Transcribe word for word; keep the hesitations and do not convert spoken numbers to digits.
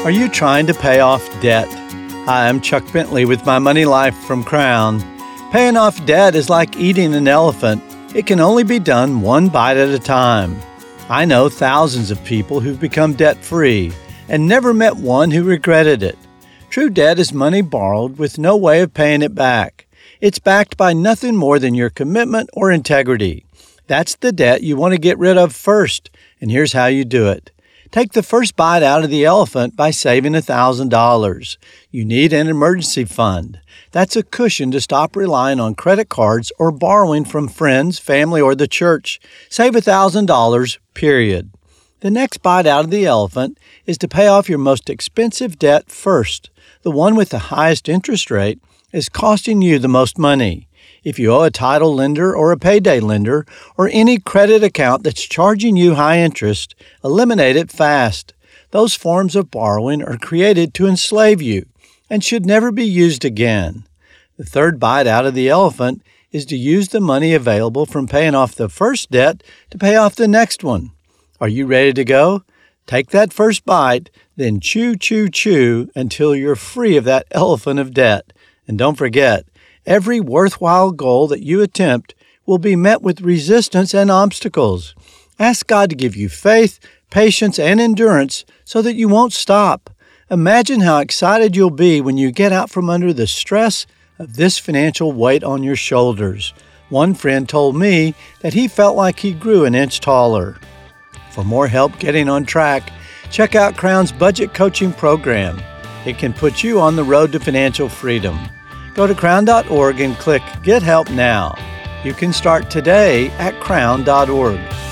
Are you trying to pay off debt? Hi, I'm Chuck Bentley with My Money Life from Crown. Paying off debt is like eating an elephant. It can only be done one bite at a time. I know thousands of people who've become debt-free and never met one who regretted it. True debt is money borrowed with no way of paying it back. It's backed by nothing more than your commitment or integrity. That's the debt you want to get rid of first, and here's how you do it. Take the first bite out of the elephant by saving one thousand dollars. You need an emergency fund. That's a cushion to stop relying on credit cards or borrowing from friends, family, or the church. Save one thousand dollars, period. The next bite out of the elephant is to pay off your most expensive debt first. The one with the highest interest rate is costing you the most money. If you owe a title lender or a payday lender or any credit account that's charging you high interest, eliminate it fast. Those forms of borrowing are created to enslave you and should never be used again. The third bite out of the elephant is to use the money available from paying off the first debt to pay off the next one. Are you ready to go? Take that first bite, then chew, chew, chew until you're free of that elephant of debt. And don't forget, every worthwhile goal that you attempt will be met with resistance and obstacles. Ask God to give you faith, patience, and endurance so that you won't stop. Imagine how excited you'll be when you get out from under the stress of this financial weight on your shoulders. One friend told me that he felt like he grew an inch taller. For more help getting on track, check out Crown's budget coaching program. It can put you on the road to financial freedom. Go to crown dot org and click Get Help Now. You can start today at crown dot org.